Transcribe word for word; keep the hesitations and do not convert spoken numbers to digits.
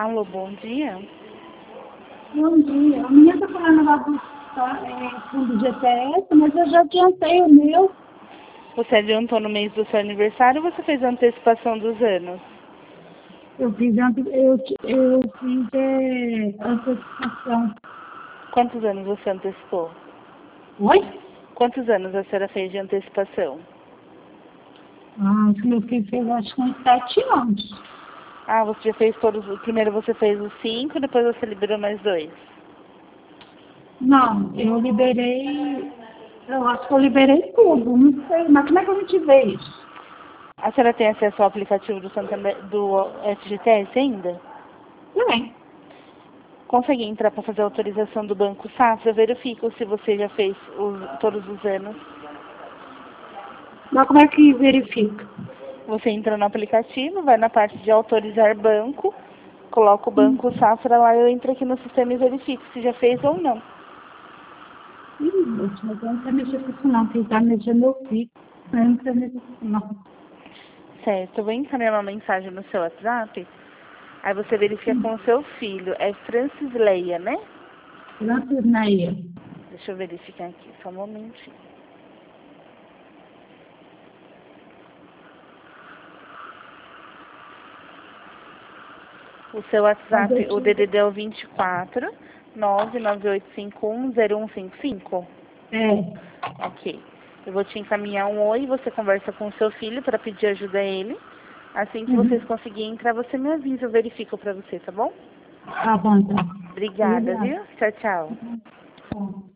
Alô, bom dia. Bom dia. A minha está falando lá do tá, é, fundo G P S, mas eu já adiantei o meu. Você adiantou no mês do seu aniversário ou você fez a antecipação dos anos? Eu fiz, ante- eu, eu fiz é, antecipação. Quantos anos você antecipou? Oi? Quantos anos a senhora fez de antecipação? Ah, o meu filho fez acho que uns sete anos. Ah, você já fez todos. Primeiro você fez os cinco, depois você liberou mais dois. Não, eu liberei, eu acho que eu liberei tudo, não sei, mas como é que eu não tive isso? A senhora tem acesso ao aplicativo do Santander, do F G T S ainda? Tem. Consegue entrar para fazer a autorização do Banco Safra? Eu verifico se você já fez os- todos os anos. Mas como é que verifica? Você entra no aplicativo, vai na parte de autorizar banco, coloca o Hum. Banco Safra lá, eu entro aqui no sistema e verifico se já fez ou não. Ih, moço, mas eu não sei mexer com isso não, quem tá mexendo meu filho. Eu não sei mexer com isso não. Certo, eu vou encaminhar uma mensagem no seu WhatsApp, aí você verifica com o seu filho. É Francis Leia, né? Francis Neia. Deixa eu verificar aqui, só um momentinho. O seu Mas eu WhatsApp, o D tive. D D é o vinte e quatro, nove nove oito cinco um zero um cinco cinco. É. Ok. Eu vou te encaminhar um oi, você conversa com o seu filho para pedir ajuda a ele. Assim que vocês Uhum. conseguirem entrar, você me avisa, eu verifico para você, tá bom? Tá bom, então. Obrigada, Obrigada. viu? Tchau, tchau. Tá.